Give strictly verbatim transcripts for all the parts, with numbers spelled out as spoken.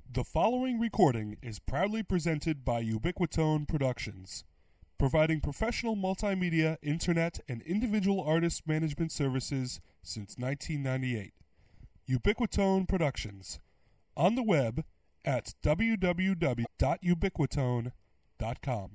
The following recording is proudly presented by Ubiquitone Productions, providing professional multimedia, internet, and individual artist management services since nineteen ninety-eight. Ubiquitone Productions, on the web at w w w dot ubiquitone dot com.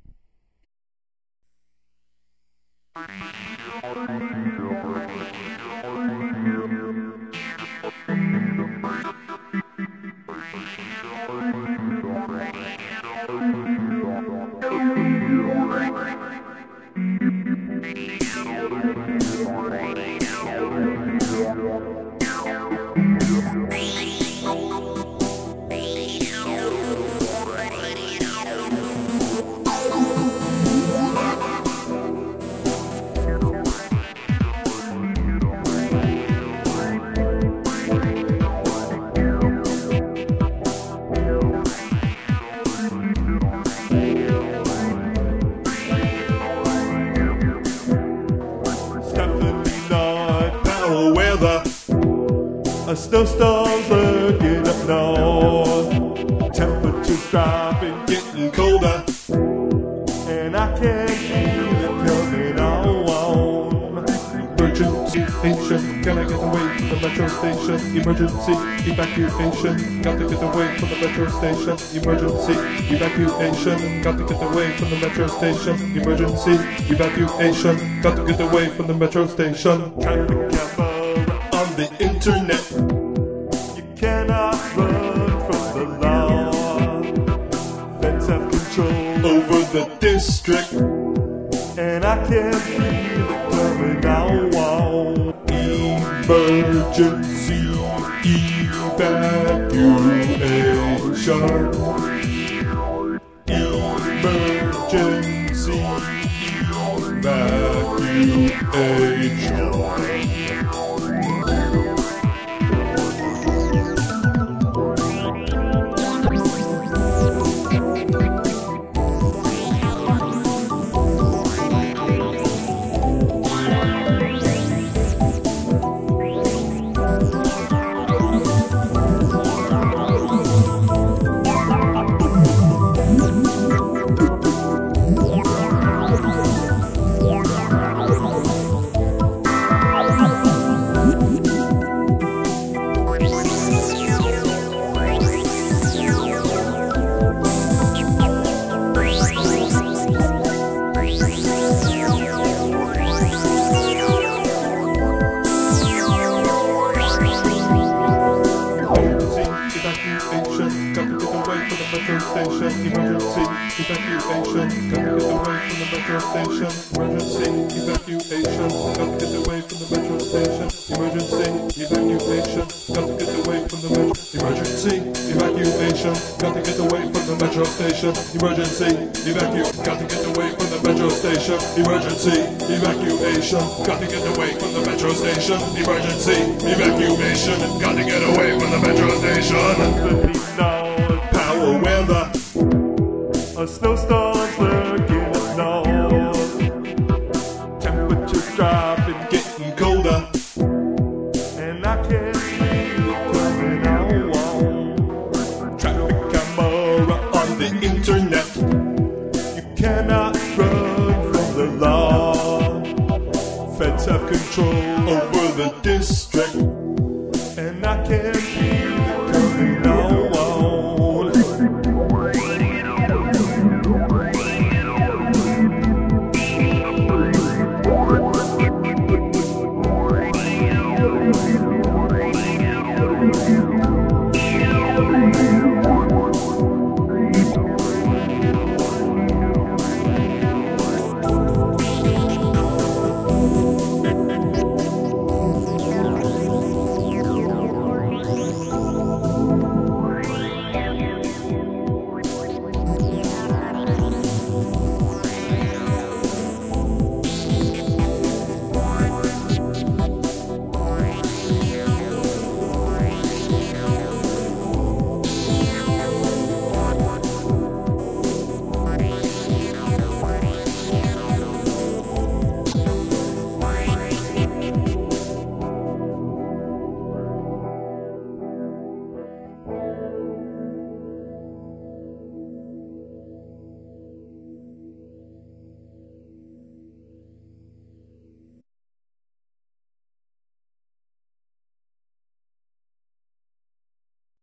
A snowstorm's lurking up north. Temperatures dropping, getting colder, and I can feel it coming on. Emergency station, gotta get away from the metro station. Emergency evacuation, got to get away from the metro station. Emergency evacuation, got to get away from the metro station. Emergency evacuation, got to get away from the metro station. Traffic camera on the internet. You cannot run from the law. Feds have control over the district, and I can feel it coming out. Emergency evacuation. Emergency evacuation. Emergency evacuation, gotta get away from the metro station. Emergency evacuation, gotta get away from the metro station. Emergency evacuation, gotta get away from the metro. Emergency evacuation, gotta get away from the metro station. Emergency evacuation, gotta get away from the metro station. Emergency evacuation, gotta get away from the metro station. Emergency evacuation, gotta get away from the metro station. Power weather. A snowstorm